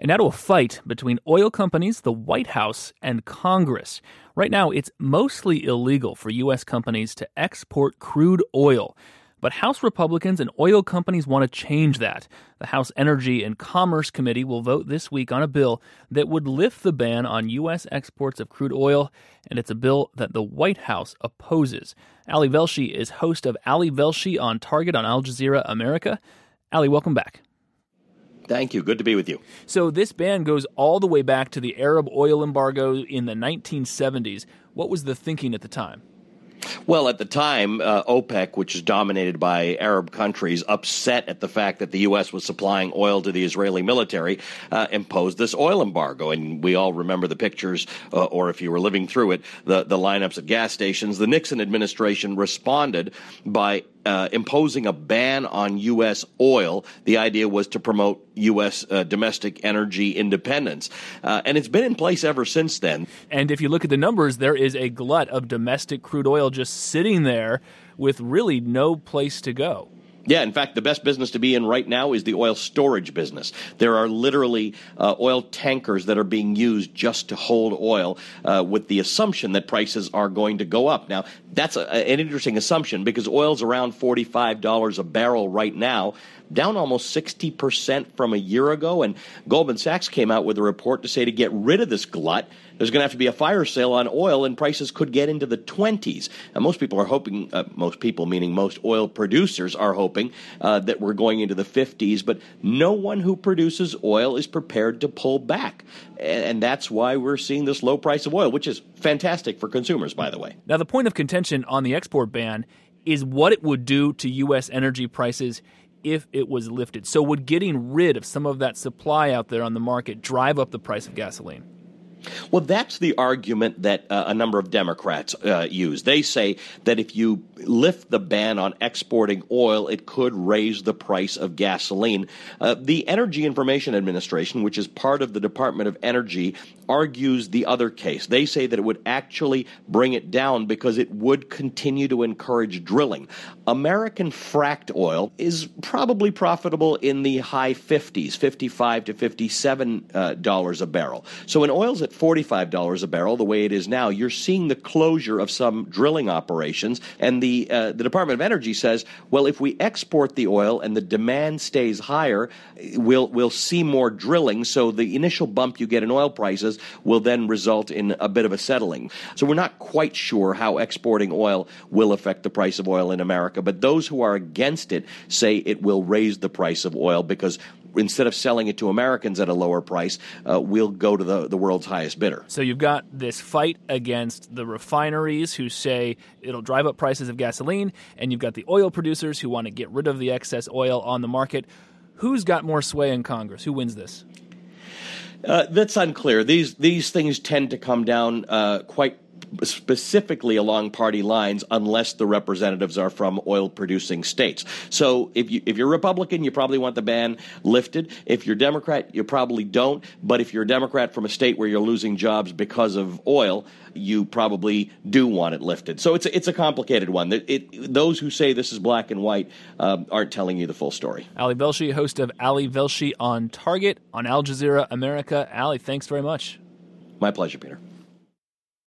And now to a fight between oil companies, the White House, and Congress. Right now, it's mostly illegal for U.S. companies to export crude oil. But House Republicans and oil companies want to change that. The House Energy and Commerce Committee will vote this week on a bill that would lift the ban on U.S. exports of crude oil, and it's a bill that the White House opposes. Ali Velshi is host of Ali Velshi on Target on Al Jazeera America. Ali, welcome back. Thank you. Good to be with you. So this ban goes all the way back to the Arab oil embargo in the 1970s. What was the thinking at the time? Well, at the time, OPEC, which is dominated by Arab countries, upset at the fact that the U.S. was supplying oil to the Israeli military, imposed this oil embargo. And we all remember the pictures, or if you were living through it, the lineups at gas stations. The Nixon administration responded by imposing a ban on U.S. oil. The idea was to promote U.S. Domestic energy independence. And it's been in place ever since then. And if you look at the numbers, there is a glut of domestic crude oil just sitting there with really no place to go. Yeah, in fact, the best business to be in right now is the oil storage business. There are literally oil tankers that are being used just to hold oil with the assumption that prices are going to go up. Now, that's an interesting assumption because oil's around $45 a barrel right now, down almost 60% from a year ago. And Goldman Sachs came out with a report to say to get rid of this glut, there's going to have to be a fire sale on oil, and prices could get into the 20s. And most people are hoping, most people meaning most oil producers are hoping that we're going into the 50s. But no one who produces oil is prepared to pull back. And that's why we're seeing this low price of oil, which is fantastic for consumers, by the way. Now, the point of contention on the export ban is what it would do to U.S. energy prices if it was lifted. So would getting rid of some of that supply out there on the market drive up the price of gasoline? Well, that's the argument that a number of Democrats use. They say that if you lift the ban on exporting oil, it could raise the price of gasoline. The Energy Information Administration, which is part of the Department of Energy, argues the other case. They say that it would actually bring it down because it would continue to encourage drilling. American fracked oil is probably profitable in the high 50s, $55 to $57 a barrel. So when oil's at $45 a barrel, the way it is now, you're seeing the closure of some drilling operations. And the Department of Energy says, well, if we export the oil and the demand stays higher, we'll see more drilling. So the initial bump you get in oil prices will then result in a bit of a settling. So we're not quite sure how exporting oil will affect the price of oil in America. But those who are against it say it will raise the price of oil because instead of selling it to Americans at a lower price, we'll go to the world's highest bidder. So you've got this fight against the refineries who say it'll drive up prices of gasoline, and you've got the oil producers who want to get rid of the excess oil on the market. Who's got more sway in Congress? Who wins this? That's unclear. These things tend to come down quite specifically along party lines unless the representatives are from oil-producing states. So if you're Republican, you probably want the ban lifted. If you're Democrat, you probably don't. But if you're a Democrat from a state where you're losing jobs because of oil, you probably do want it lifted. So it's a complicated one. Those who say this is black and white aren't telling you the full story. Ali Velshi, host of Ali Velshi on Target on Al Jazeera America. Ali, thanks very much. My pleasure, Peter.